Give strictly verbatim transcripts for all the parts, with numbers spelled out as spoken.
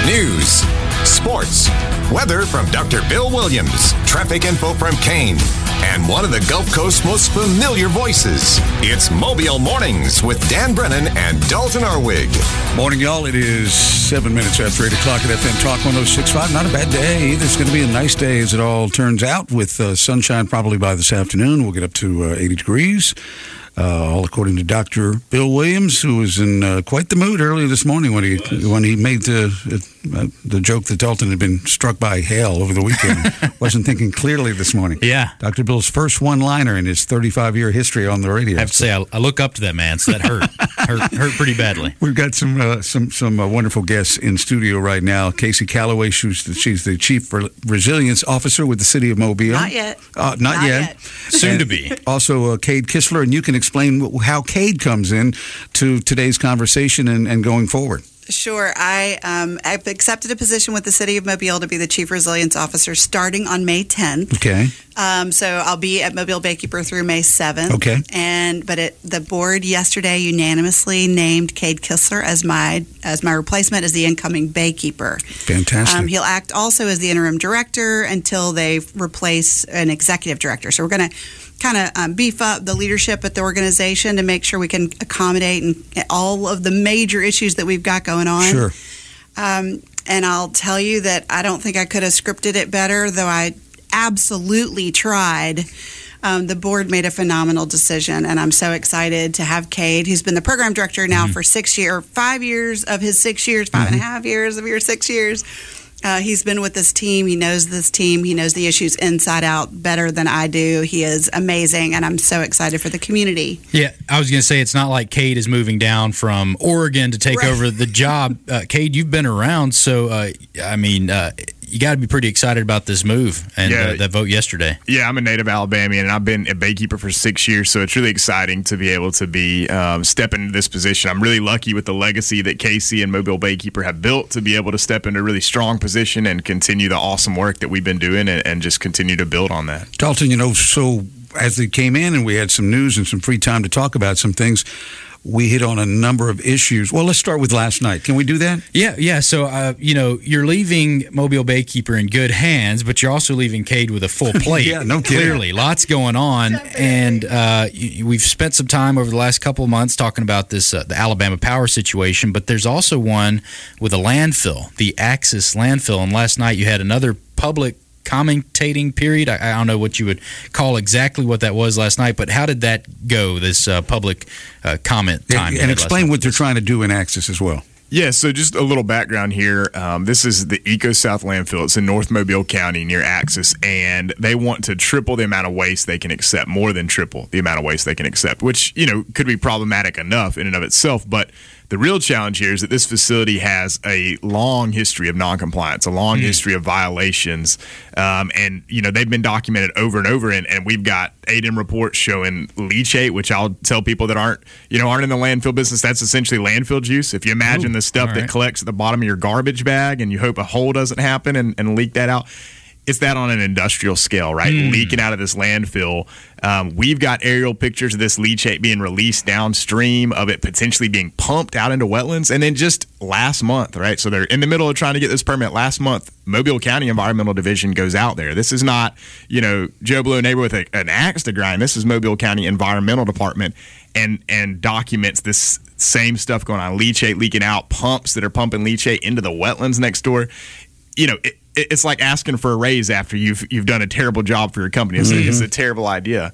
News, sports, weather from Doctor Bill Williams, traffic info from Kane, and one of the Gulf Coast's most familiar voices. It's Mobile Mornings with Dan Brennan and Dalton Arwig. Morning, y'all. It is seven minutes after eight o'clock at F M Talk one oh six point five. Not a bad day either. It's going to be a nice day as it all turns out, with uh, sunshine probably by this afternoon. We'll get up to uh, eighty degrees. Uh, all according to Doctor Bill Williams, who was in uh, quite the mood earlier this morning when he when he made the uh, the joke that Dalton had been struck by hail over the weekend. Wasn't thinking clearly this morning. Yeah. Doctor Bill's first one-liner in his thirty-five year history on the radio. I have to say, I, I look up to that man, so that hurt. hurt, hurt pretty badly. We've got some uh, some some uh, wonderful guests in studio right now. Casey Calloway, she's the, she's the Chief Resilience Officer with the City of Mobile. Not yet. Uh, not, not yet. yet. Soon and to be. Also, uh, Cade Kistler, and you can explain how Cade comes in to today's conversation and, and going forward. Sure. I, um, I've accepted a position with the City of Mobile to be the Chief Resilience Officer starting on May tenth. Okay. Um, so I'll be at Mobile Baykeeper through May seventh. Okay. And but it, the board yesterday unanimously named Cade Kistler as my as my replacement as the incoming Baykeeper. Fantastic. Um, he'll act also as the interim director until they replace an executive director. So we're going to kind of um, beef up the leadership at the organization to make sure we can accommodate and all of the major issues that we've got going on. Sure. Um, and I'll tell you that I don't think I could have scripted it better, though I absolutely tried. Um, the board made a phenomenal decision, and I'm so excited to have Cade, who's been the program director now mm-hmm. for six years, five years of his six years, five mm-hmm. and a half years of your six years. Uh, he's been with this team. He knows this team. He knows the issues inside out better than I do. He is amazing, and I'm so excited for the community. Yeah, I was going to say, it's not like Cade is moving down from Oregon to take right. over the job. Uh, Cade, you've been around, so, uh, I mean, uh, you got to be pretty excited about this move and yeah. uh, that vote yesterday. Yeah, I'm a native Alabamian, and I've been a Baykeeper for six years, so it's really exciting to be able to be um, step into this position. I'm really lucky with the legacy that Casey and Mobile Baykeeper have built to be able to step into a really strong position and continue the awesome work that we've been doing and, and just continue to build on that. Dalton, you know, so as they came in and we had some news and some free time to talk about some things, we hit on a number of issues. Well, let's start with last night. Can we do that? Yeah, yeah. So, uh, you know, you're leaving Mobile Baykeeper in good hands, but you're also leaving Cade with a full plate. Yeah, no kidding. Clearly, lots going on. And uh, you, we've spent some time over the last couple of months talking about this, uh, the Alabama Power situation, but there's also one with a landfill, the Axis landfill. And last night you had another public commentating period. I, I don't know what you would call exactly what that was last night, but how did that go, this uh, public uh, comment time? And, and explain what they're trying to do in Axis as well. Yeah, so just a little background here. Um, this is the EcoSouth landfill. It's in North Mobile County near Axis, and they want to triple the amount of waste they can accept, more than triple the amount of waste they can accept, which, you know, could be problematic enough in and of itself. But the real challenge here is that this facility has a long history of noncompliance, a long mm-hmm. history of violations, um, and, you know, they've been documented over and over, and, and we've got A D E M reports showing leachate, which I'll tell people that aren't, you know, aren't in the landfill business, that's essentially landfill juice. If you imagine Ooh, the stuff right. that collects at the bottom of your garbage bag and you hope a hole doesn't happen and, and leak that out, it's that on an industrial scale, right? Mm. Leaking out of this landfill. Um, we've got aerial pictures of this leachate being released downstream, of it potentially being pumped out into wetlands. And then just last month, right? So they're in the middle of trying to get this permit. Last month, Mobile County Environmental Division goes out there. This is not, you know, Joe Blow neighbor with a, an axe to grind. This is Mobile County Environmental Department and and documents this same stuff going on. Leachate leaking out, pumps that are pumping leachate into the wetlands next door. You know, it, it's like asking for a raise after you've you've done a terrible job for your company. It's, mm-hmm. a, it's a terrible idea.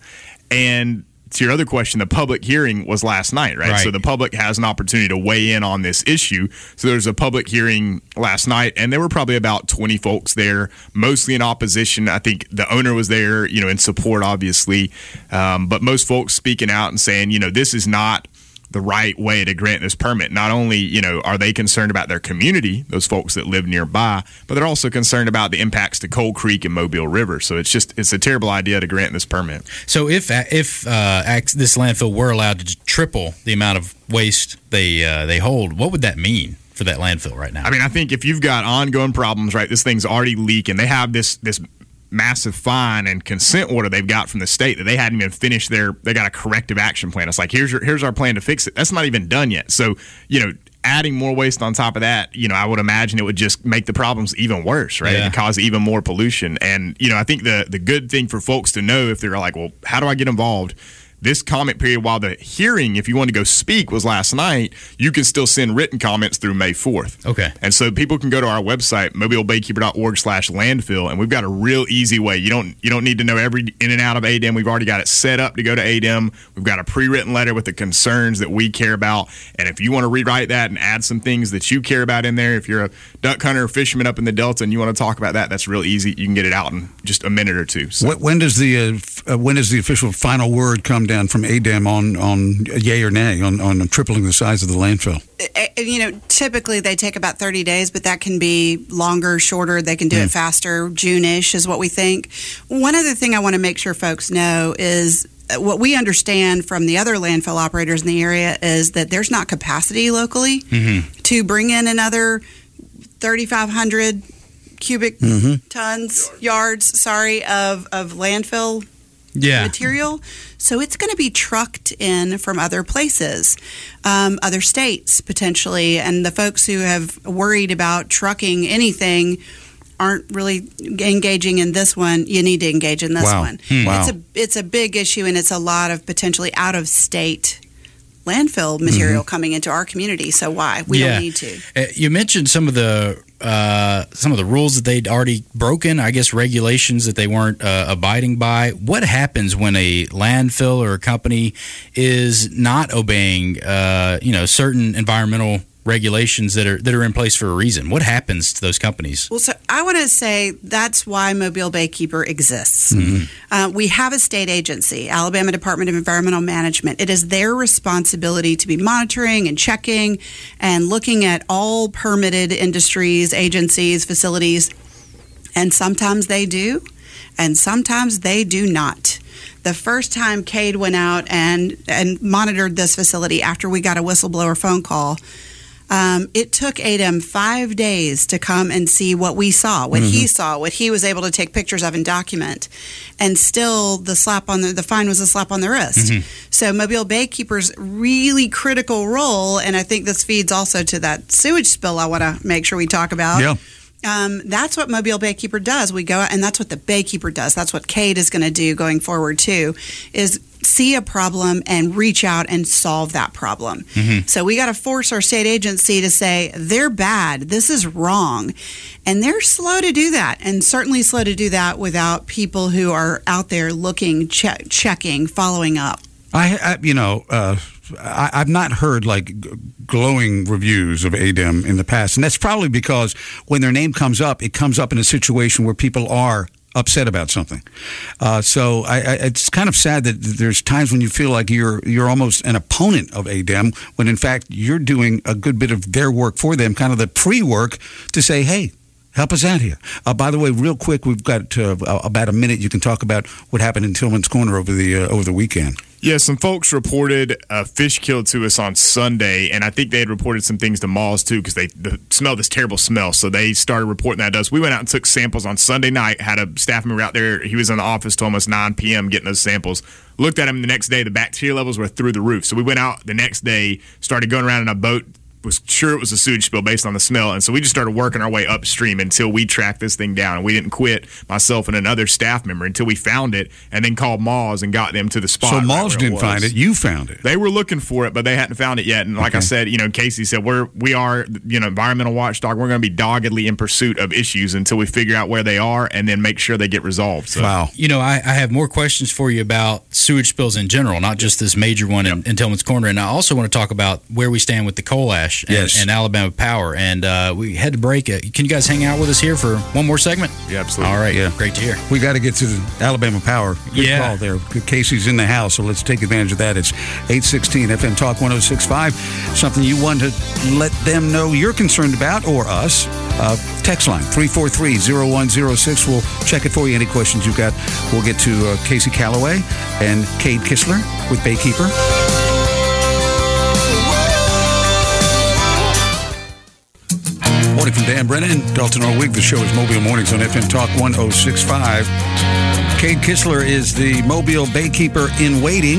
And to your other question, the public hearing was last night, right? right? So the public has an opportunity to weigh in on this issue. So there's a public hearing last night, and there were probably about twenty folks there, mostly in opposition. I think the owner was there, you know, in support, obviously. Um, but most folks speaking out and saying, you know, this is not the right way to grant this permit. Not only, you know, are they concerned about their community, those folks that live nearby, but they're also concerned about the impacts to Coal Creek and Mobile River. So it's just, it's a terrible idea to grant this permit. So if if uh, this landfill were allowed to triple the amount of waste they uh, they hold, what would that mean for that landfill right now? I mean, I think if you've got ongoing problems, right, this thing's already leaking. They have this this massive fine and consent order they've got from the state that they hadn't even finished their, they got a corrective action plan. It's like, here's your, here's our plan to fix it. That's not even done yet. So, you know, adding more waste on top of that, you know, I would imagine it would just make the problems even worse, right? Yeah. And cause even more pollution. And, you know, I think the, the good thing for folks to know, if they're like, well, how do I get involved? This comment period, while the hearing, if you want to go speak, was last night, you can still send written comments through May fourth. Okay. And so people can go to our website, mobile baykeeper dot org slash landfill, and we've got a real easy way. You don't you don't need to know every in and out of A D E M. We've already got it set up to go to A D E M. We've got a pre-written letter with the concerns that we care about. And if you want to rewrite that and add some things that you care about in there, if you're a duck hunter or fisherman up in the Delta and you want to talk about that, that's real easy. You can get it out in just a minute or two. So. When does the uh, f- uh, when does the official final word come down from A D E M on on yay or nay on, on tripling the size of the landfill? You know, typically they take about thirty days, but that can be longer, shorter. They can do Mm. it faster. June-ish is what we think. One other thing I want to make sure folks know is what we understand from the other landfill operators in the area is that there's not capacity locally Mm-hmm. to bring in another thirty-five hundred cubic Mm-hmm. tons, yards, sorry, of, of landfill Yeah. material. So it's going to be trucked in from other places, um, other states potentially. And the folks who have worried about trucking anything aren't really engaging in this one. You need to engage in this Wow. one. Hmm. Wow. It's a it's a big issue, and it's a lot of potentially out of state landfill material coming into our community. So why? We Yeah. don't need to. Uh, You mentioned some of the uh, some of the rules that they'd already broken, I guess regulations that they weren't uh, abiding by. What happens when a landfill or a company is not obeying, uh, you know, certain environmental regulations that are that are in place for a reason? What happens to those companies? Well, so I want to say that's why Mobile Baykeeper exists. Uh, we have a state agency, Alabama Department of Environmental Management. It is their responsibility to be monitoring and checking and looking at all permitted industries, agencies, facilities. And sometimes they do, and sometimes they do not. The first time Cade went out and, and monitored this facility after we got a whistleblower phone call, Um, it took A D E M five days to come and see what we saw, what he saw, what he was able to take pictures of and document, and still the slap on the the fine was a slap on the wrist. So Mobile Baykeeper's really critical role, and I think this feeds also to that sewage spill I want to make sure we talk about. Yeah. Um, that's what Mobile Baykeeper does. We go out, and that's what the Baykeeper does. That's what Cade is going to do going forward too, is see a problem and reach out and solve that problem. So we got to force our state agency to say, they're bad, this is wrong. And they're slow to do that, and certainly slow to do that without people who are out there looking, che- checking, following up. I, I you know, uh, I, I've not heard like g- glowing reviews of A D E M in the past, and that's probably because when their name comes up, it comes up in a situation where people are upset about something. Uh, so I, I, it's kind of sad that there's times when you feel like you're you're almost an opponent of A D E M, when in fact you're doing a good bit of their work for them, kind of the pre-work to say, hey, help us out here. Uh, by the way, real quick, we've got uh, about a minute. You can talk about what happened in Tillman's Corner over the uh, over the weekend. Yeah, some folks reported a fish killed to us on Sunday, and I think they had reported some things to Malls too because they the, smelled this terrible smell. So they started reporting that to us. We went out and took samples on Sunday night. Had a staff member out there. He was in the office till almost nine p.m. getting those samples. Looked at them the next day. The bacteria levels were through the roof. So we went out the next day, started going around in a boat. Was sure it was a sewage spill based on the smell, and so we just started working our way upstream until we tracked this thing down. And we didn't quit, myself and another staff member, until we found it, and then called Malls and got them to the spot. So right Malls where didn't was. find it. You found it. They were looking for it, but they hadn't found it yet. And like Okay. I said, you know, Casey said we're we are you know environmental watchdog. We're going to be doggedly in pursuit of issues until we figure out where they are and then make sure they get resolved. So. Wow. You know, I, I have more questions for you about sewage spills in general, not just this major one in, in Tillman's Corner. And I also want to talk about where we stand with the coal ash and, Yes. and Alabama Power. And uh, we had to break it. Can you guys hang out with us here for one more segment? Yeah, absolutely. All right. Yeah. Great to hear. We got to get to the Alabama Power. Good Yeah. call there. Casey's in the house, so let's take advantage of that. It's eight sixteen F M Talk one oh six point five. Something you want to let them know you're concerned about, or us. Uh, text line three four three, zero one zero six. We'll check it for you. Any questions you've got. We'll get to uh, Casey Calloway and Cade Kistler with Baykeeper. Morning from Dan Brennan, Dalton Orwig. The show is Mobile Mornings on F M Talk one oh six point five. Cade Kistler is the Mobile Baykeeper in waiting.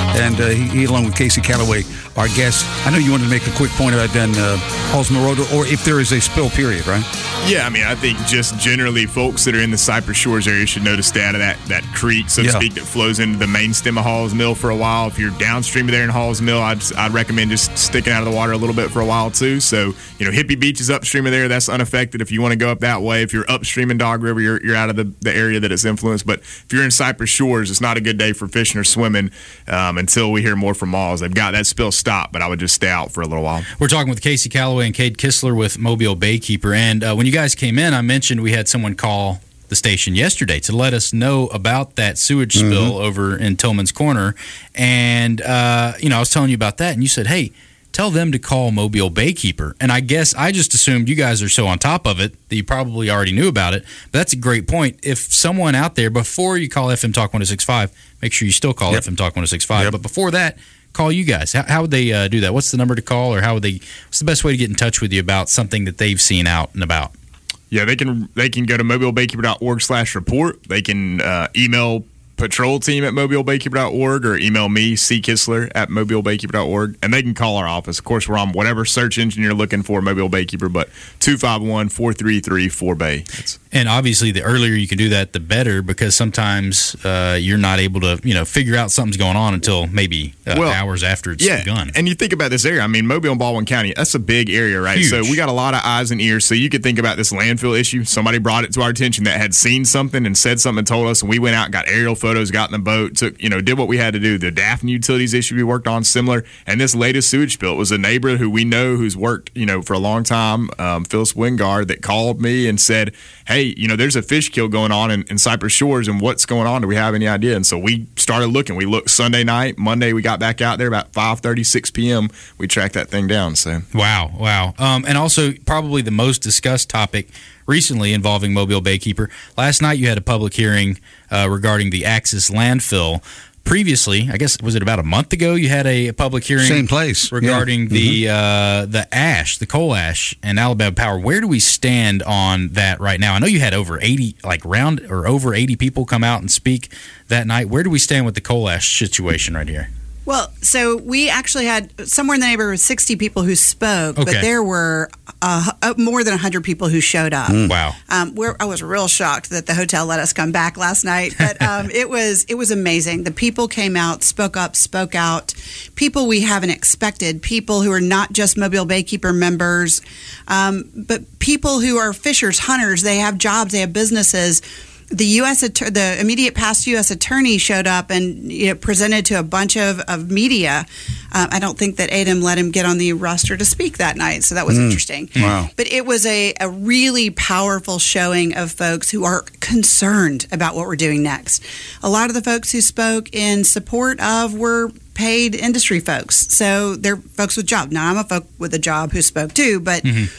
and uh, he, he, along with Casey Calloway, our guest. I know you wanted to make a quick point about then uh, Halls Mill Road, or if there is a spill period, right? Yeah, I mean, I think just generally folks that are in the Cypress Shores area should know to stay out of that, that creek, so to Yeah. speak, that flows into the main stem of Halls Mill for a while. If you're downstream of there in Halls Mill, I'd, I'd recommend just sticking out of the water a little bit for a while, too. So, you know, Hippie Beach is upstream of there. That's unaffected if you want to go up that way. If you're upstream in Dog River, you're, you're out of the, the area that it's influenced. But if you're in Cypress Shores, it's not a good day for fishing or swimming um, until we hear more from Malls. They've got that spill stopped, but I would just stay out for a little while. We're talking with Casey Calloway and Cade Kistler with Mobile Baykeeper. And uh, when you guys came in, I mentioned we had someone call the station yesterday to let us know about that sewage Mm-hmm. spill over in Tillman's Corner. And, uh, you know, I was telling you about that, and you said, hey, tell them to call Mobile Baykeeper. And I guess I just assumed you guys are so on top of it that you probably already knew about it. But that's a great point. If someone out there, before you call F M Talk one oh six point five, make sure you still call Yep. F M Talk one oh six point five. Yep. But before that, call you guys. How, how would they uh, do that? What's the number to call, or how would they? What's the best way to get in touch with you about something that they've seen out and about? Yeah, they can they can go to mobile baykeeper dot org slash report. They can uh, email patrol team at mobile baykeeper dot org or email me, C. Kistler, at mobile baykeeper dot org, and they can call our office. Of course, we're on whatever search engine you're looking for, Mobile Baykeeper, but two five one, four three three, four bay. That's And obviously, the earlier you can do that, the better, because sometimes uh, you're not able to, you know, figure out something's going on until maybe uh, Well, hours after it's yeah, begun. and you think about this area. I mean, Mobile and Baldwin County, that's a big area, right? Huge. So we got a lot of eyes and ears. So you could think about this landfill issue. Somebody brought it to our attention that had seen something and said something and told us, and we went out and got aerial photos, got in the boat, took, you know, did what we had to do. The Daphne Utilities issue we worked on, similar. And this latest sewage spill, it was a neighbor who we know who's worked, you know, for a long time, um, Phyllis Wingard, that called me and said, hey, you know, there's a fish kill going on in, in Cypress Shores, and what's going on? Do we have any idea? And so we started looking. We looked Sunday night. Monday, we got back out there about five thirty, six p.m. We tracked that thing down. So Wow, wow. Um, and also, probably the most discussed topic recently involving Mobile Baykeeper. Last night, you had a public hearing uh, regarding the Axis landfill. Previously, I guess, was it about a month ago, you had a, a public hearing Same place. regarding Yeah. the uh, the ash, the coal ash, and Alabama Power. Where do we stand on that right now? I know you had over eighty, like round or over eighty people come out and speak that night. Where do we stand with the coal ash situation right here? Well, so we actually had somewhere in the neighborhood of sixty people who spoke, Okay. but there were uh, uh, more than one hundred people who showed up. Wow. Um, we're, I was real shocked that the hotel let us come back last night, but um, it was it was amazing. The people came out, spoke up, spoke out. People we haven't expected, people who are not just Mobile Baykeeper members, um, but people who are fishers, hunters. They have jobs, they have businesses. The U S att- the immediate past U S attorney showed up and you know, presented to a bunch of, of media. Uh, I don't think that A D M let him get on the roster to speak that night, so that was interesting. Wow. But it was a, a really powerful showing of folks who are concerned about what we're doing next. A lot of the folks who spoke in support of were paid industry folks, so they're folks with jobs. Now, I'm a folk with a job who spoke too, but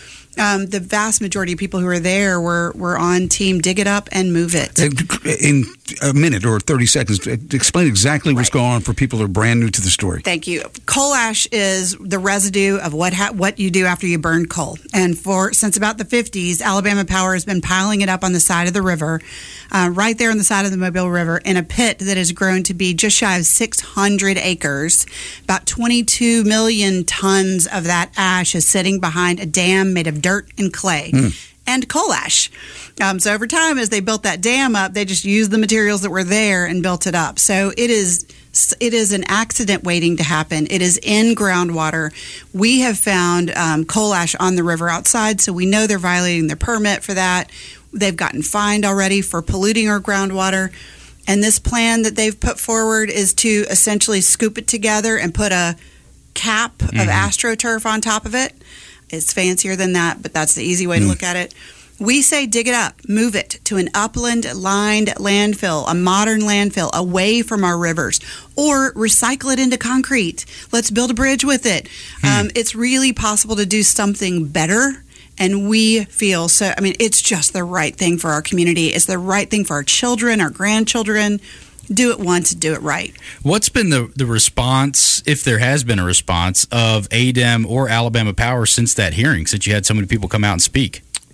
um, the vast majority of people who were there were, were on team dig it up and move it. In a minute or thirty seconds, explain exactly what's Right. going on for people who are brand new to the story. Thank you. Coal ash is the residue of what ha- what you do after you burn coal. And for since about the fifties, Alabama Power has been piling it up on the side of the river, uh, right there on the side of the Mobile River, in a pit that has grown to be just shy of six hundred acres. About twenty-two million tons of that ash is sitting behind a dam made of dirt and clay. And coal ash. Um, so over time, as they built that dam up, they just used the materials that were there and built it up. So it is it is an accident waiting to happen. It is in groundwater. We have found um, coal ash on the river outside, so we know they're violating their permit for that. They've gotten fined already for polluting our groundwater. And this plan that they've put forward is to essentially scoop it together and put a cap of AstroTurf on top of it. It's fancier than that, but that's the easy way to look at it. We say dig it up, move it to an upland-lined landfill, a modern landfill, away from our rivers, or recycle it into concrete. Let's build a bridge with it. Um, it's really possible to do something better, and we feel so, I mean, it's just the right thing for our community. It's the right thing for our children, our grandchildren. Do it once, do it right. What's been the, the response, if there has been a response, of A D E M or Alabama Power since that hearing, since you had so many people come out and speak?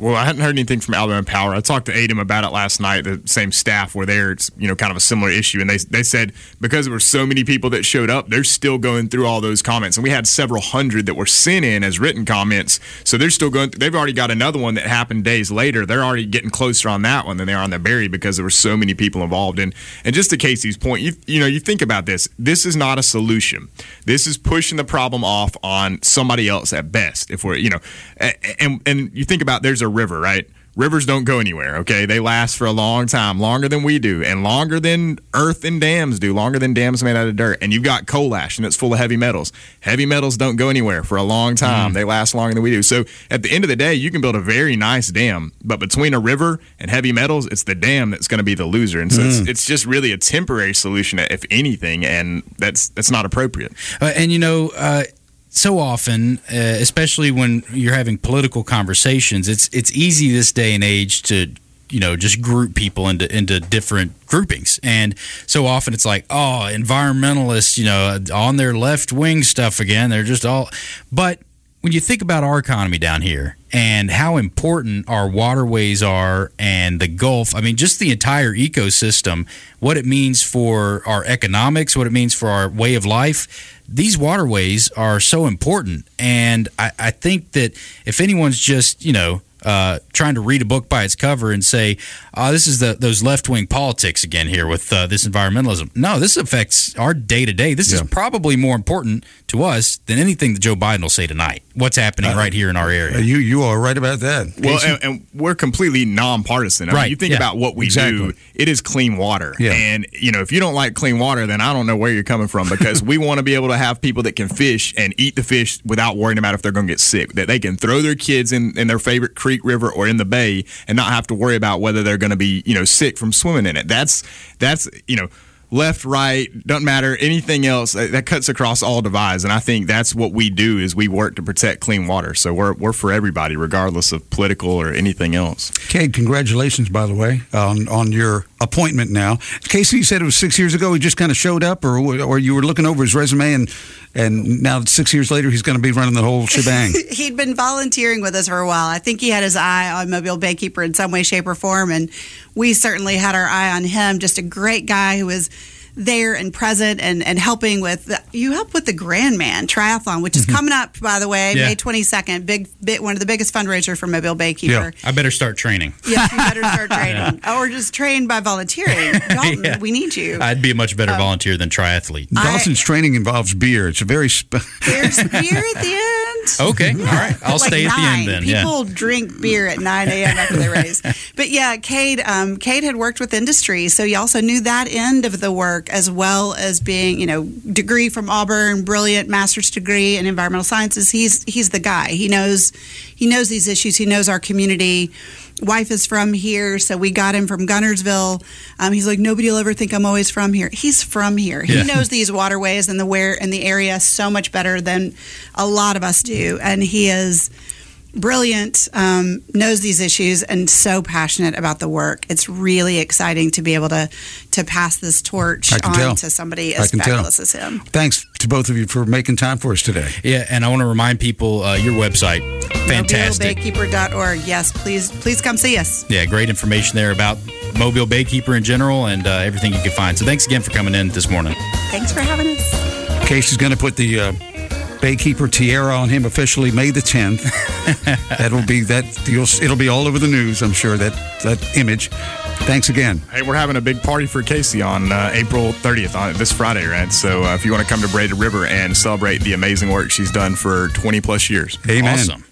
well, I hadn't heard anything from Alabama Power. I talked to A D M about it last night. The same staff were there. It's, you know, kind of a similar issue. And they they said because there were so many people that showed up, they're still going through all those comments. And we had several hundred that were sent in as written comments. So they're still going through. They've already got another one that happened days later. They're already getting closer on that one than they are on the Berry because there were so many people involved. And, and just to Casey's point, you, you know, you think about this. This is not a solution. This is pushing the problem off on somebody else at best. If we're, you know, and, and you think about there's a river, right? Rivers don't go anywhere, okay? They last for a long time, longer than we do, and longer than earth and dams do, longer than dams made out of dirt. And you've got coal ash, and it's full of heavy metals. Heavy metals don't go anywhere for a long time. Mm. They last longer than we do. So at the end of the day, you can build a very nice dam, but between a river and heavy metals, it's the dam that's going to be the loser. And so mm. it's, it's just really a temporary solution, if anything, and that's that's not appropriate. Uh, and, you know, uh, so often, uh, especially when you're having political conversations, it's it's easy this day and age to, you know, just group people into into different groupings. And so often it's like, oh, environmentalists, you know, on their left wing stuff again. They're just all. But when you think about our economy down here and how important our waterways are and the Gulf, I mean, just the entire ecosystem, what it means for our economics, what it means for our way of life. These waterways are so important, and I, I think that if anyone's just, you know, uh, trying to read a book by its cover and say, oh, this is the those left-wing politics again here with uh, this environmentalism. No, this affects our day-to-day. This yeah. is probably more important to us than anything that Joe Biden will say tonight. What's happening uh, right here in our area. Uh, you you are right about that. Well, and, and we're completely nonpartisan. I right. mean, you think yeah. about what we exactly. do, it is clean water. Yeah. And, you know, if you don't like clean water, then I don't know where you're coming from, because we want to be able to have people that can fish and eat the fish without worrying about if they're going to get sick, that they can throw their kids in, in their favorite creek, river, or in the bay and not have to worry about whether they're going to be, you know, sick from swimming in it. That's, that's, you know, left, right, doesn't matter, anything else, that cuts across all divides. And I think that's what we do, is we work to protect clean water. So we're we're for everybody, regardless of political or anything else. Cade, congratulations, by the way, on on your appointment now. Casey, you said it was six years ago he just kind of showed up, or or you were looking over his resume, and and now six years later he's going to be running the whole shebang. He'd been volunteering with us for a while. I think he had his eye on Mobile Baykeeper in some way, shape, or form, and we certainly had our eye on him. Just a great guy who was there and present and, and helping with the, you help with the Grandman Triathlon, which is mm-hmm. coming up, by the way, yeah. May twenty-second. Big, big one of the biggest fundraisers for Mobile Baykeeper. Yeah. I better start training. Yes, you better start training. yeah. Or just train by volunteering. Dalton, yeah. we need you. I'd be a much better um, volunteer than triathlete. Dawson's I, training involves beer. It's a very sp- there's beer at the end. Okay, yeah. all right. I'll like stay nine. at the end then. People yeah. drink beer at nine a.m. after they race. But yeah, Cade, um, Cade had worked with industry, so you also knew that end of the work, as well as being, you know, degree from Auburn, brilliant master's degree in environmental sciences. He's he's the guy. He knows he knows these issues. He knows our community. Wife is from here, so we got him from Gunnersville. Um, he's like, nobody will ever think I'm always from here. He's from here. He yeah. knows these waterways and the where and the area so much better than a lot of us do, and he is brilliant, um, knows these issues, and so passionate about the work. It's really exciting to be able to to pass this torch on tell. to somebody as fabulous tell. as him. Thanks to both of you for making time for us today. Yeah, and I want to remind people, uh, your website, fantastic. mobile baykeeper dot org. Yes, please, please come see us. Yeah, great information there about Mobile Baykeeper in general and uh, everything you can find. So thanks again for coming in this morning. Thanks for having us. Casey's going to put the uh, Baykeeper tiara on him officially May the tenth. That'll be that. You'll, it'll be all over the news, I'm sure, that that image. Thanks again. Hey, we're having a big party for Casey on uh, April thirtieth, on this Friday, right? So uh, if you want to come to Braided River and celebrate the amazing work she's done for twenty plus years. Amen. Awesome.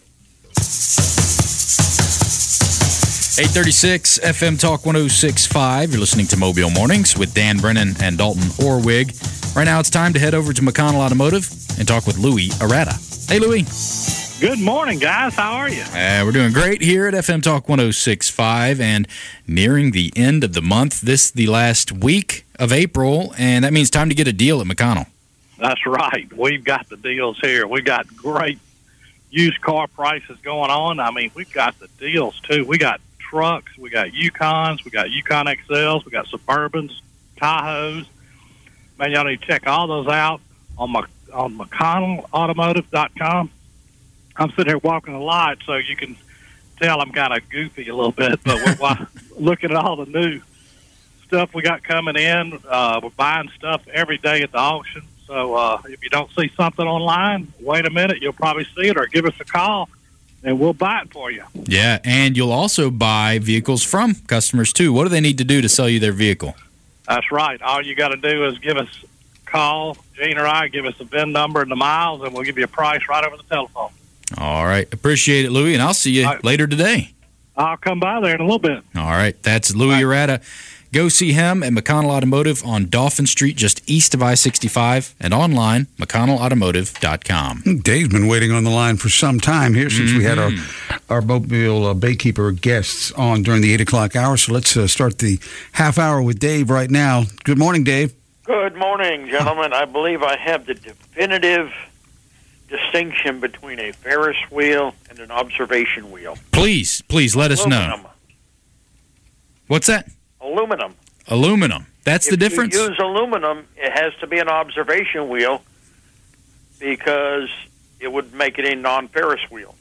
eight thirty-six F M Talk one oh six point five. You're listening to Mobile Mornings with Dan Brennan and Dalton Orwig. Right now it's time to head over to McConnell Automotive and talk with Louis Arata. Hey, Louis. Good morning, guys. How are you? Uh, we're doing great here at F M Talk one oh six point five, and nearing the end of the month. This the last week of April, and that means time to get a deal at McConnell. That's right. We've got the deals here. We've got great used car prices going on. I mean, we've got the deals, too. We got trucks. We got Yukons. We got Yukon X Ls. We got Suburbans, Tahoes. Man, y'all need to check all those out on my, on McConnell Automotive dot com. I'm sitting here walking the lot, so you can tell I'm kind of goofy a little bit, but we're wa- looking at all the new stuff we got coming in. Uh, we're buying stuff every day at the auction. So uh, if you don't see something online, wait a minute. You'll probably see it, or give us a call, and we'll buy it for you. Yeah, and you'll also buy vehicles from customers, too. What do they need to do to sell you their vehicle? That's right. All you got to do is give us a call, Gene or I, give us the V I N number and the miles, and we'll give you a price right over the telephone. All right. Appreciate it, Louis, and I'll see you right. later today. I'll come by there in a little bit. All right. That's Louis Arata. Go see him at McConnell Automotive on Dauphin Street, just east of I sixty-five, and online, mcconnell automotive dot com. Dave's been waiting on the line for some time here since mm-hmm. we had our, our Mobile uh, Baykeeper guests on during the eight o'clock hour. So let's uh, start the half hour with Dave right now. Good morning, Dave. Good morning, gentlemen. I believe I have the definitive distinction between a Ferris wheel and an observation wheel. Please, please let us Aluminum. know. What's that? Aluminum. Aluminum. That's if the difference? If you use aluminum, it has to be an observation wheel because it would make it a non-Ferris wheel.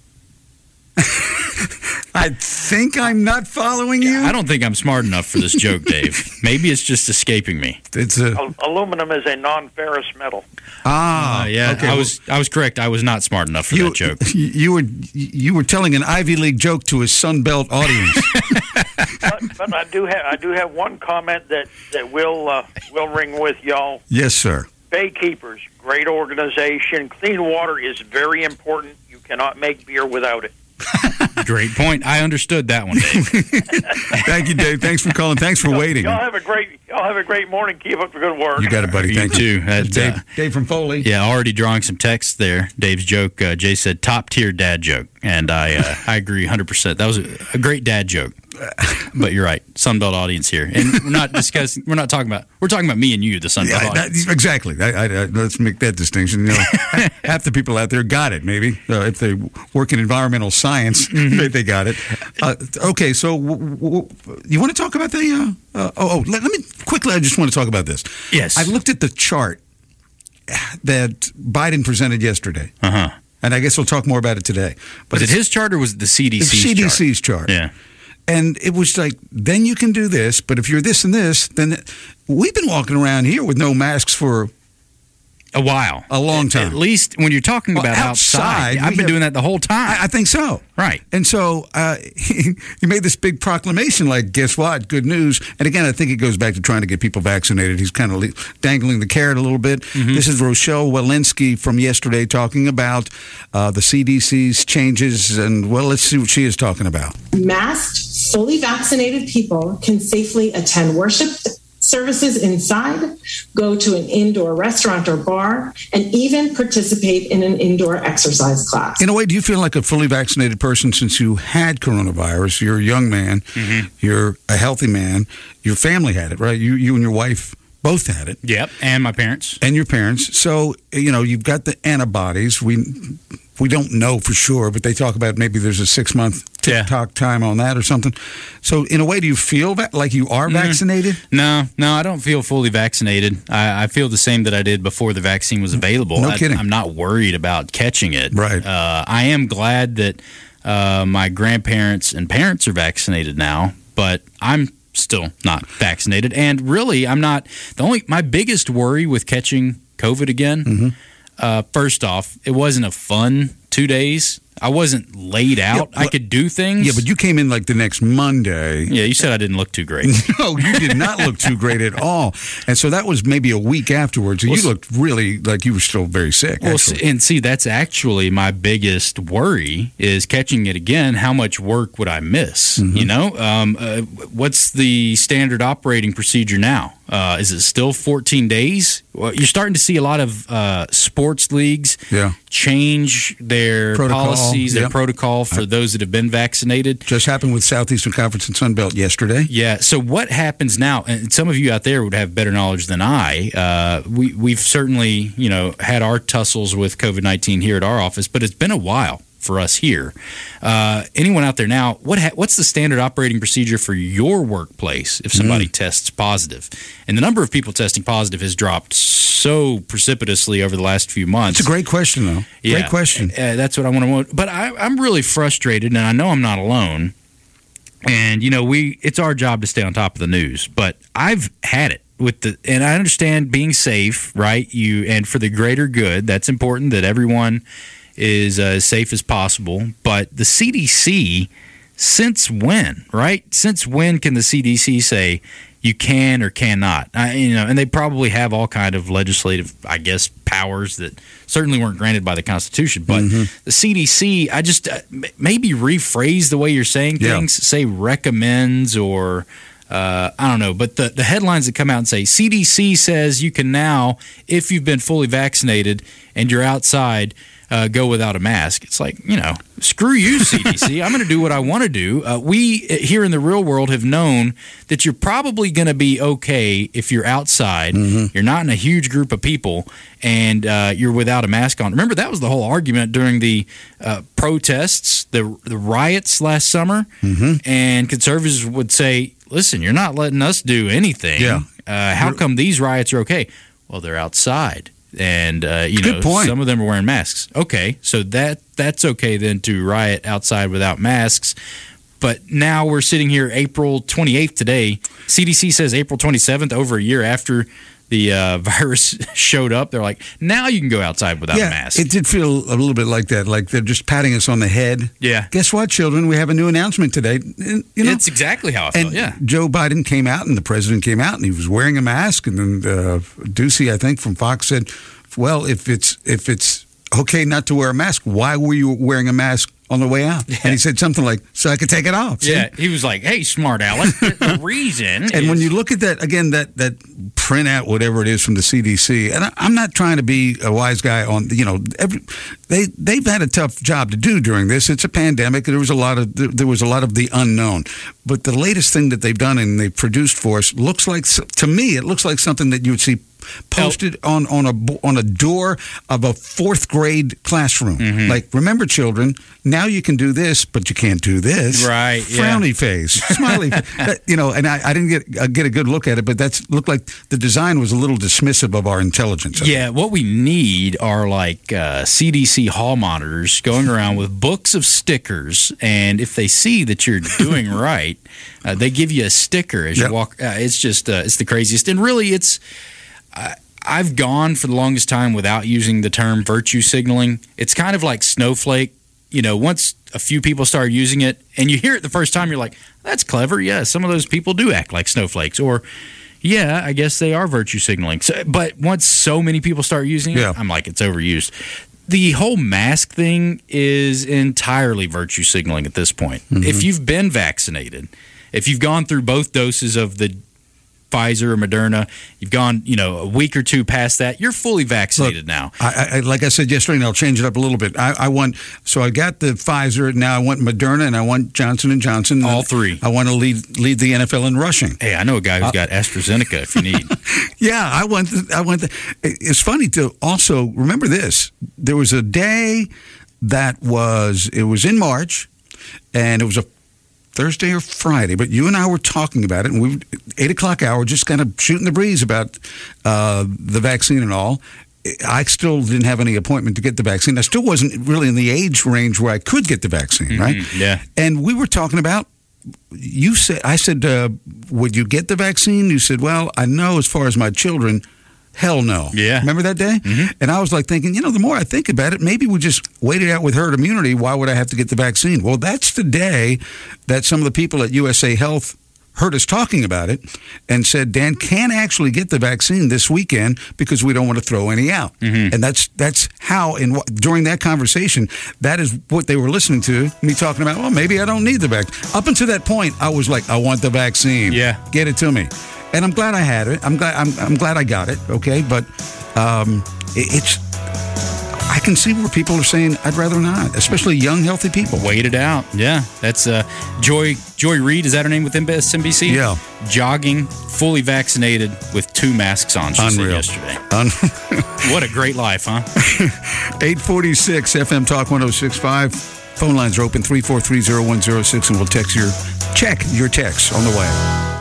I think I'm not following you. I don't think I'm smart enough for this joke, Dave. Maybe it's just escaping me. It's a Al- aluminum is a non-ferrous metal. Ah, uh, yeah. Okay. I was I was correct. I was not smart enough for you, that joke. You were you were telling an Ivy League joke to a Sun Belt audience. but, but I do have I do have one comment that that will uh, will ring with y'all. Yes, sir. Baykeepers, great organization. Clean water is very important. You cannot make beer without it. Great point. I understood that one, Dave. Thank you, Dave. Thanks for calling. Thanks for waiting. Y'all have a great y'all have a great morning. Keep up the good work. You got it, buddy. You Thank too. you. That's, Dave, uh, Dave from Foley. Yeah, already drawing some text there. Dave's joke. Uh, Jay said top tier dad joke, and I uh, I agree one hundred percent. That was a, a great dad joke. But you're right, Sunbelt audience here, and we're not discussing. We're not talking about. We're talking about me and you, the Sunbelt Yeah, audience. that, exactly. I, I, I, let's make that distinction. You know, half the people out there got it. Maybe uh, if they work in environmental science, Mm-hmm. they, they got it. Uh, okay, so w- w- you want to talk about the? Uh, uh, oh, oh let, let me quickly. I just want to talk about this. Yes, I looked at the chart that Biden presented yesterday. Uh huh. And I guess we'll talk more about it today. But was it his chart or was it the C D C's chart? C D C's chart. chart. Yeah. And it was like, then you can do this, but if you're this and this, then we've been walking around here with no masks for a while, a long time. At least when you're talking well, about outside, outside I've been have, doing that the whole time. I, I think so. Right. And so uh, he, he made this big proclamation like, guess what? Good news. And again, I think it goes back to trying to get people vaccinated. He's kind of le- dangling the carrot a little bit. Mm-hmm. This is Rochelle Walensky from yesterday talking about uh, the C D C's changes. And, well, let's see what she is talking about. Masked, fully vaccinated people can safely attend worship services inside, go to an indoor restaurant or bar, and even participate in an indoor exercise class. In a way, do you feel like a fully vaccinated person since you had coronavirus? You're a young man. Mm-hmm. You're a healthy man. Your family had it, right? You, you and your wife both had it. Yep, and my parents. And your parents. So, you know, you've got the antibodies. We we don't know for sure, but they talk about maybe there's a six-month tick-tock yeah. time on that or something. So, in a way, do you feel va- like you are vaccinated? Mm-hmm. No, no, I don't feel fully vaccinated. I, I feel the same that I did before the vaccine was available. No I, kidding. I'm not worried about catching it. Right. Uh, I am glad that uh, my grandparents and parents are vaccinated now, but I'm still not vaccinated. And really, I'm not the only. My biggest worry with catching COVID again. Mm-hmm. Uh, first off, it wasn't a fun two days. I wasn't laid out. Yeah, well, I could do things. Yeah, but you came in like the next Monday. Yeah, you said I didn't look too great. No, you did not look too great at all. And so that was maybe a week afterwards. And well, you looked really like you were still very sick. Well, actually. and see, that's actually my biggest worry is catching it again. How much work would I miss? Mm-hmm. You know, um, uh, what's the standard operating procedure now? Uh, is it still fourteen days? Well, you're starting to see a lot of uh, sports leagues yeah. change their protocol, policies, their yep. protocol for those that have been vaccinated. Just happened with Southeastern Conference and Sun Belt yesterday. Yeah. So what happens now? And some of you out there would have better knowledge than I. Uh, we we've certainly you know had our tussles with COVID nineteen here at our office, but it's been a while. for us here. Uh, anyone out there now, what ha- what's the standard operating procedure for your workplace if somebody mm. tests positive? And the number of people testing positive has dropped so precipitously over the last few months. It's a great question, though. Yeah, great question. Uh, that's what I want to. But I, I'm really frustrated, and I know I'm not alone. And you know, we it's our job to stay on top of the news. But I've had it with the, and I understand being safe, right? You and for the greater good, that's important that everyone is uh, as safe as possible. But the C D C, since when, right? Since when can the C D C say you can or cannot? I, you know, and they probably have all kind of legislative, I guess, powers that certainly weren't granted by the Constitution. But mm-hmm. the C D C, I just uh, maybe rephrase the way you're saying things. Yeah. Say recommends or uh, I don't know. But the the headlines that come out and say C D C says you can now, if you've been fully vaccinated and you're outside, Uh, go without a mask. It's like, you know, screw you, C D C. I'm going to do what I want to do. Uh, we here in the real world have known that you're probably going to be okay if you're outside. Mm-hmm. You're not in a huge group of people, and uh, you're without a mask on. Remember, that was the whole argument during the uh, protests, the the riots last summer, mm-hmm. and conservatives would say, listen, you're not letting us do anything. Yeah. Uh, how come these riots are okay? Well, they're outside. And, uh, you Good know, point. some of them are wearing masks. Okay, so that that's okay then to riot outside without masks. But now we're sitting here April twenty-eighth today. C D C says April twenty-seventh, over a year after the uh, virus showed up. They're like, now you can go outside without yeah, a mask. It did feel a little bit like that, like they're just patting us on the head. Yeah. Guess what, children? We have a new announcement today. You know, it's exactly how I felt, and yeah. Joe Biden came out and the president came out and he was wearing a mask. And then uh, Ducey, I think, from Fox said, well, if it's if it's okay not to wear a mask, why were you wearing a mask on the way out? Yeah. And he said something like, so I could take it off. See? Yeah, he was like, hey, smart Alex, the reason And is- when you look at that, again, that, that printout, whatever it is from the C D C, and I, I'm not trying to be a wise guy on, you know, every, they, they've had a tough job to do during this. It's a pandemic. There was a lot of, there was a lot of the unknown. But the latest thing that they've done and they've produced for us looks like, to me, it looks like something that you would see posted on, on a on a door of a fourth grade classroom. Mm-hmm. Like, remember, children, now you can do this, but you can't do this. Right. Frowny yeah. face, smiley. That, you know, and I, I didn't get uh, get a good look at it, but that's looked like the design was a little dismissive of our intelligence. Yeah, what we need are like uh, C D C hall monitors going around with books of stickers, and if they see that you're doing right, uh, they give you a sticker as yep. you walk. Uh, it's just uh, it's the craziest, and really, it's. I, I've gone for the longest time without using the term virtue signaling. It's kind of like snowflake. You know, once a few people start using it and you hear it the first time, you're like, that's clever. Yeah, some of those people do act like snowflakes. Or, yeah, I guess they are virtue signaling. So, but once so many people start using it, yeah. I'm like, it's overused. The whole mask thing is entirely virtue signaling at this point. Mm-hmm. If you've been vaccinated, if you've gone through both doses of the Pfizer or Moderna, you've gone, you know, a week or two past that, you're fully vaccinated. Look, now. I, I, like I said yesterday, and I'll change it up a little bit. I, I want, so I got the Pfizer, now I want Moderna, and I want Johnson and Johnson. All three. I want to lead lead the N F L in rushing. Hey, I know a guy who's uh, got AstraZeneca if you need. Yeah, I want, the, I want the, it's funny to also, remember this, there was a day that was, it was in March, and it was a Thursday or Friday, but you and I were talking about it, and we eight o'clock hour, just kind of shooting the breeze about uh, the vaccine and all. I still didn't have any appointment to get the vaccine. I still wasn't really in the age range where I could get the vaccine, mm-hmm, right? Yeah. And we were talking about, you said, I said, uh, would you get the vaccine? You said, well, I know as far as my children, hell no. Yeah. Remember that day? Mm-hmm. And I was like thinking, you know, the more I think about it, maybe we just wait it out with herd immunity. Why would I have to get the vaccine? Well, that's the day that some of the people at U S A Health heard us talking about it and said, Dan can actually get the vaccine this weekend because we don't want to throw any out. Mm-hmm. And that's that's how, in during that conversation, that is what they were listening to, me talking about, well, maybe I don't need the vaccine. Up until that point, I was like, I want the vaccine. Yeah. Get it to me. And I'm glad I had it. I'm glad I'm, I'm glad I got it, okay? But um, it, it's I can see where people are saying, I'd rather not, especially young, healthy people. Wait it out. Yeah. That's uh, Joy Joy Reid. Is that her name with M S N B C? Yeah. Jogging, fully vaccinated with two masks on, she Unreal. said yesterday. Unreal. What a great life, huh? eight forty-six F M Talk one oh six point five. Phone lines are open, three four three, zero one zero six, and we'll text your, check your text on the way.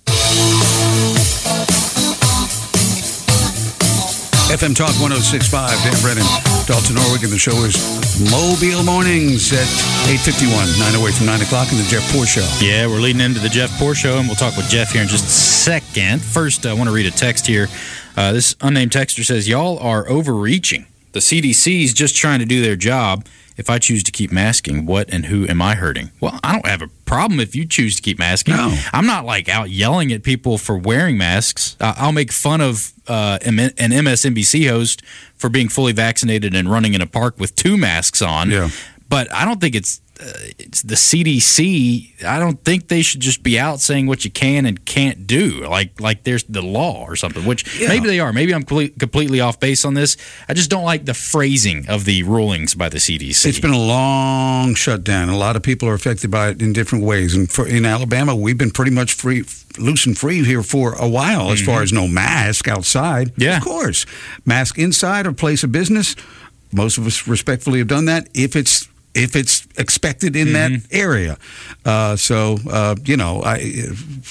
F M Talk one oh six point five, Dan Brennan, Dalton Norwig, and the show is Mobile Mornings at eight fifty-one, nine away from nine o'clock in the Jeff Poor Show. Yeah, we're leading into the Jeff Poor Show, and we'll talk with Jeff here in just a second. First, I want to read a text here. Uh, this unnamed texter says, y'all are overreaching. The C D C is just trying to do their job. If I choose to keep masking, what and who am I hurting? Well, I don't have a problem if you choose to keep masking. No. I'm not like out yelling at people for wearing masks. Uh, I'll make fun of uh, an M S N B C host for being fully vaccinated and running in a park with two masks on. Yeah. But I don't think it's, uh, it's the C D C. I don't think they should just be out saying what you can and can't do, like like there's the law or something, which Yeah. maybe they are. Maybe I'm complete, completely off base on this. I just don't like the phrasing of the rulings by the C D C. It's been a long shutdown. A lot of people are affected by it in different ways. And for, in Alabama, we've been pretty much free, loose and free here for a while as far as no mask outside. Yeah. Of course. Mask inside or place of business. Most of us respectfully have done that if it's if it's expected in that area. Uh, so, uh, you know, I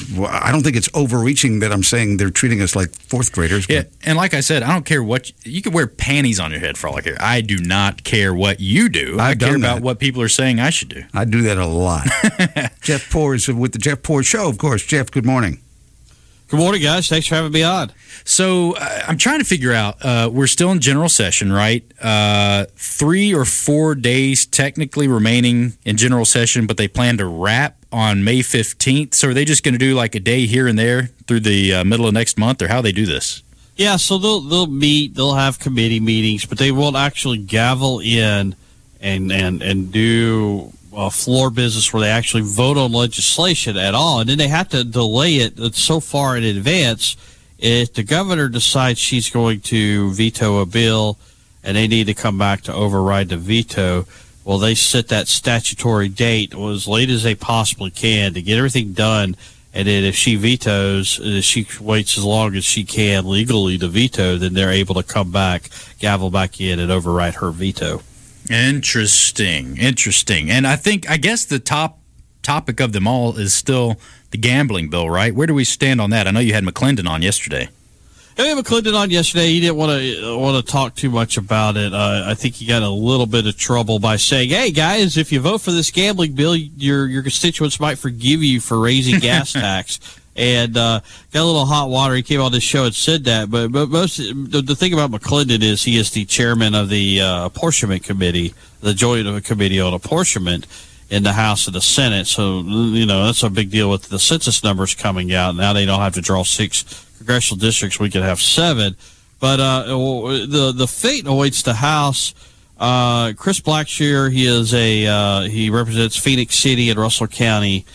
I don't think it's overreaching that I'm saying they're treating us like fourth graders. Yeah, and like I said, I don't care what you could wear panties on your head for all I care. I do not care what you do. I I've care done about that. what people are saying I should do. I do that a lot. Jeff Poor is with the Jeff Poor Show, of course. Jeff, good morning. Good morning, guys. Thanks for having me on. So uh, I'm trying to figure out, uh, we're still in general session, right? Uh, three or four days technically remaining in general session, but they plan to wrap on May fifteenth. So are they just going to do like a day here and there through the uh, middle of next month, or how they do this? Yeah, so they'll they'll meet, they'll have committee meetings, but they won't actually gavel in and and and do uh, floor business where they actually vote on legislation at all, and then they have to delay it so far in advance. If the governor decides she's going to veto a bill and they need to come back to override the veto, well, they set that statutory date as late as they possibly can to get everything done. And then if she vetoes, if she waits as long as she can legally to veto, then they're able to come back, gavel back in, and override her veto. Interesting, interesting. And I think, I guess the top topic of them all is still the gambling bill, right? Where do we stand on that? I know you had McClendon on yesterday. I had McClendon on yesterday. He didn't want to want to talk too much about it. Uh, I think he got a little bit of trouble by saying, "Hey guys, if you vote for this gambling bill, your your constituents might forgive you for raising gas tax." And uh, got a little hot water. He came on this show and said that. But but most the, the thing about McClendon is he is the chairman of the uh, apportionment committee, the joint committee on apportionment in the House and the Senate. So, you know, that's a big deal with the census numbers coming out. Now they don't have to draw six congressional districts. We could have seven. But uh, the the fate awaits the House. Uh, Chris Blackshear, he is a uh, he represents Phoenix City and Russell County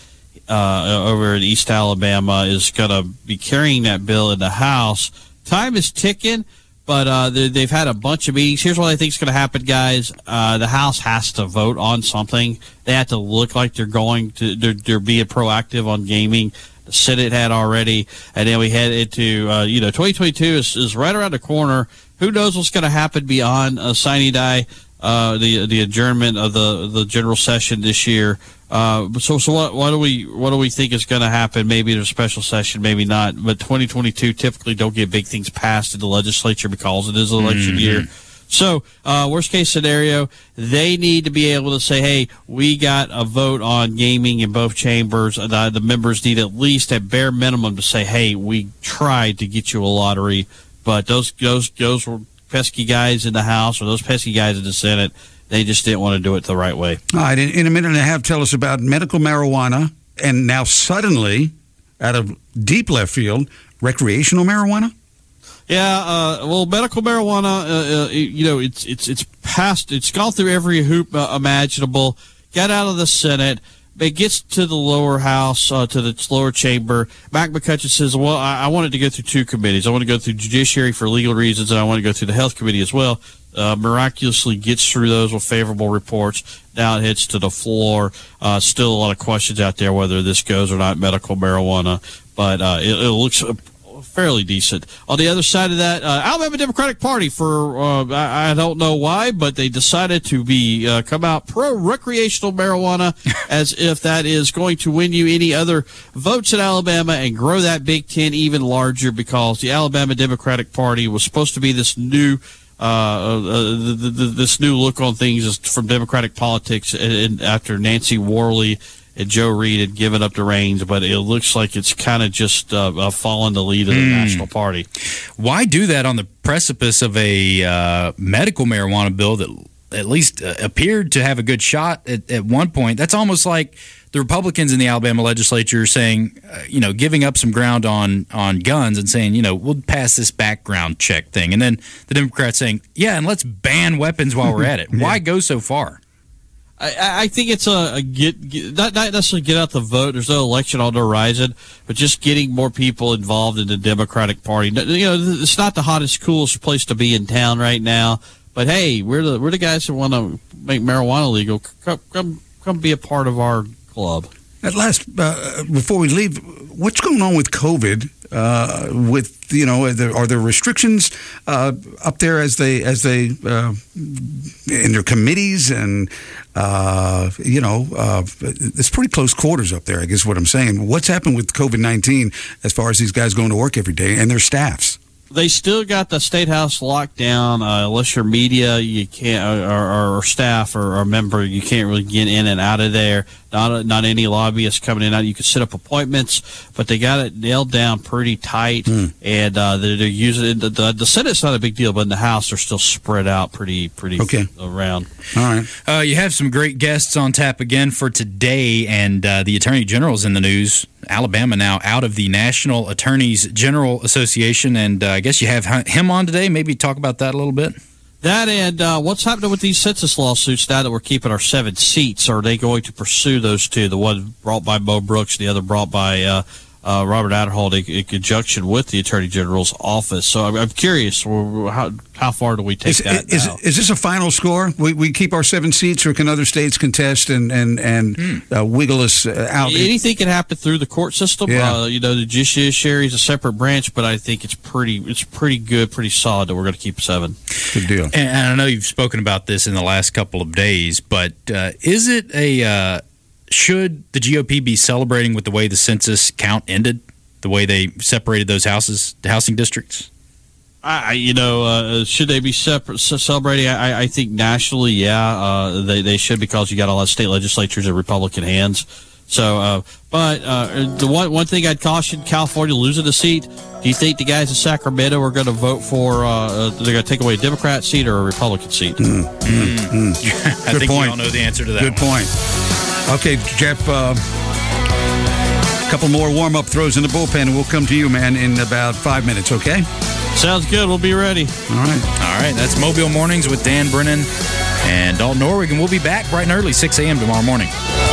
uh, over in East Alabama, is going to be carrying that bill in the House. Time is ticking. But uh, they, they've had a bunch of meetings. Here's what I think is going to happen, guys. Uh, the House has to vote on something. They have to look like they're going to they're, they're being proactive on gaming. The Senate had already, and then we head into uh, you know twenty twenty-two is, is right around the corner. Who knows what's going to happen beyond uh, sine die, uh, the the adjournment of the the general session this year. Uh, so so what what do we what do we think is going to happen? Maybe there's a special session, maybe not. But twenty twenty-two typically don't get big things passed in the legislature because it is an election mm-hmm. year. So uh, worst case scenario, they need to be able to say, hey, we got a vote on gaming in both chambers. Uh, the members need at least at bare minimum to say, hey, we tried to get you a lottery, but those those those were pesky guys in the House or those pesky guys in the Senate. They just didn't want to do it the right way. All right, in, in a minute and a half, tell us about medical marijuana, and now suddenly, out of deep left field, recreational marijuana? Yeah, uh, well, medical marijuana, uh, uh, you know, it's it's it's passed, it's gone through every hoop uh, imaginable, got out of the Senate. it gets to the lower house, uh, to the lower chamber. Mac McCutcheon says, well, I, I wanted to go through two committees. I want to go through Judiciary for legal reasons, and I want to go through the Health Committee as well. Uh, miraculously gets through those with favorable reports. Now it hits to the floor. Uh, still a lot of questions out there whether this goes or not, medical marijuana. But uh, it, it looks fairly decent. On the other side of that, uh, Alabama Democratic Party, for uh, I, I don't know why, but they decided to be uh, come out pro recreational marijuana, as if that is going to win you any other votes in Alabama and grow that Big Ten even larger, because the Alabama Democratic Party was supposed to be this new uh, uh, the, the, this new look on things from Democratic politics, and, and after Nancy Worley and Joe Reed had given up the reins, but it looks like it's kind of just uh, uh, following the lead of the mm. National Party. Why do that on the precipice of a uh, medical marijuana bill that at least uh, appeared to have a good shot at, at one point? That's almost like the Republicans in the Alabama legislature saying, uh, you know, giving up some ground on, on guns and saying, you know, we'll pass this background check thing. And then the Democrats saying, yeah, and let's ban weapons while we're at it. yeah. Why go so far? I, I think it's a, a get, get not, not necessarily get out the vote. There's no election on the horizon, but just getting more people involved in the Democratic Party. You know, it's not the hottest, coolest place to be in town right now, but hey, we're the we're the guys who want to make marijuana legal. Come come come be a part of our club. At last, uh, before we leave, what's going on with COVID? Uh, with you know, are there, are there restrictions uh, up there as they as they uh, in their committees, and uh, you know, uh, it's pretty close quarters up there. I guess what I'm saying. What's happened with COVID nineteen as far as these guys going to work every day and their staffs? They still got the State House locked down. Uh, unless you're media, you can't, or, or, or staff or, or member, you can't really get in and out of there. Not not any lobbyists coming in and out. You can set up appointments, but they got it nailed down pretty tight, mm. and uh, they're, they're using it. The, the, the Senate's not a big deal, but in the House, they're still spread out pretty pretty okay. around. All right. Uh, you have some great guests on tap again for today, and uh, the Attorney General's in the news. Alabama now out of the National Attorneys General Association, and uh, I guess you have him on today. Maybe talk about that a little bit. That and uh, what's happening with these census lawsuits now that we're keeping our seven seats? Are they going to pursue those two? The one brought by Mo Brooks, the other brought by uh, uh, Robert Aderholt in, in conjunction with the Attorney General's office. So I'm, I'm curious, how how far do we take is, that is, now? Is this a final score? We we keep our seven seats, or can other states contest and and and hmm. uh, wiggle us uh, out? Anything can happen through the court system. Yeah. Uh, you know, the judiciary is a separate branch, but I think it's pretty it's pretty good, pretty solid that we're going to keep seven. Good deal. And, and I know you've spoken about this in the last couple of days, but uh, is it a uh, should the G O P be celebrating with the way the census count ended, the way they separated those houses, the housing districts? I, you know, uh, should they be separate, celebrating? I, I think nationally, yeah, uh, they they should, because you got a lot of state legislatures in Republican hands. So, uh, but uh, the one one thing I'd caution: California losing a seat. Do you think the guys in Sacramento are going to vote for? Uh, they're going to take away a Democrat seat or a Republican seat? Mm, mm, mm. I Good think point. we all know the answer to that. Good one. point. Okay, Jeff. Uh, a couple more warm-up throws in the bullpen, and we'll come to you, man, in about five minutes. Okay. Sounds good. We'll be ready. All right. All right. That's Mobile Mornings with Dan Brennan and Dalton Norwig, and we'll be back bright and early, six a.m. tomorrow morning.